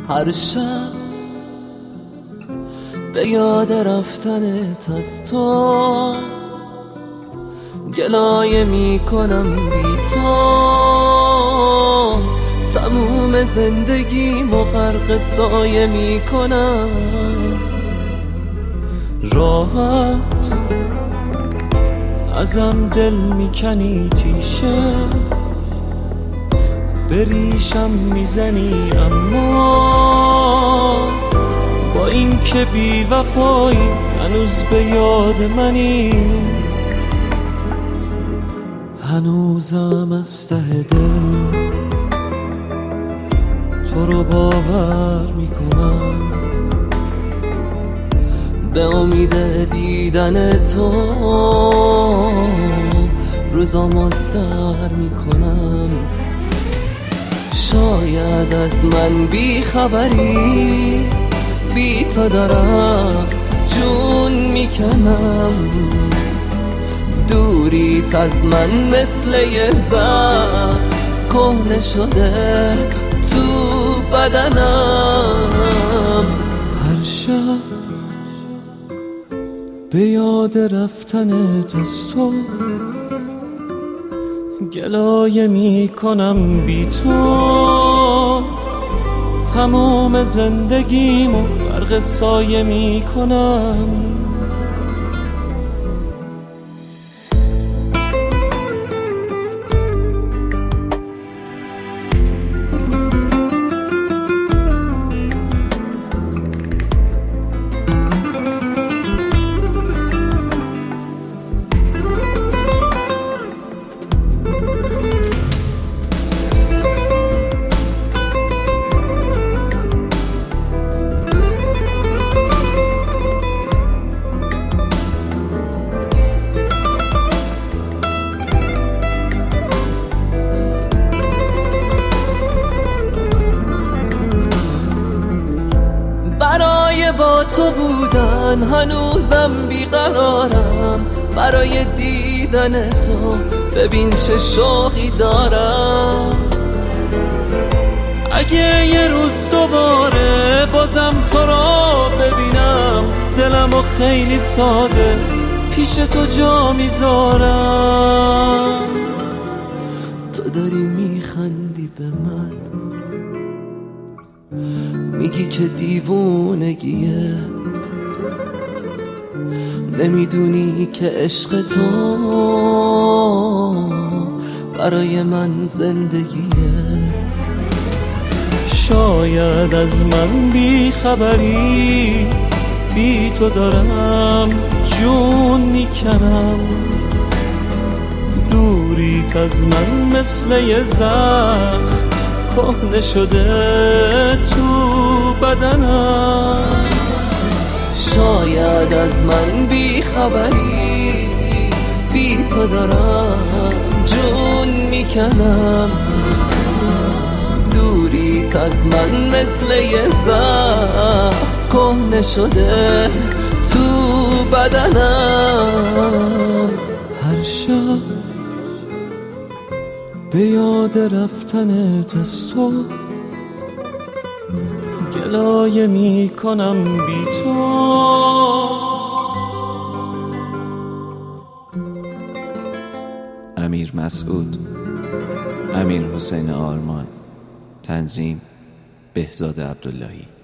هر شب به یاد رفتنت از تو گلایه میکنم بی تو، تموم زندگیمو غرق سایه میکنم. راحت ازم دل میکنی تیشه، بریشم میزنی اما با این که بی وفایی هنوز به یاد منی. هنوزم از ته دل تو رو باور میکنم، به امید دیدن تو روزامو سر میکنم. شاید از من بی خبری، بی تو دارم جون میکنم. دوریت از من مثل یه زخم کهنه شده تو بدنم. هر شب به یاد رفتنت از تو گلایه میکنم بی تو، تموم زندگیمو غرق سایه میکنم. برای با تو بودن هنوزم بیقرارم، برای دیدن تو ببین چه شوقی دارم. اگه یه روز دوباره بازم تو رو ببینم، دلمو خیلی ساده پیش تو جا میذارم. تو داری میخندی به من، میگی که دیوونگیه، نمیدونی که عشق تو برای من زندگیه. شاید از من بی خبری، بی تو دارم جون میکنم. دوریت از من مثل یه زخم کهنه شده تو بدنم. شاید از من بی خبری، بی تو دارم جون میکنم. دوریت از من مثل یه زخم کهنه شده تو بدنم. هر شب به یاد رفتنت از تو گلایه میکنم بی تو. امیر مسعود، امیر حسین آرمان، تنظیم بهزاد عبداللهی.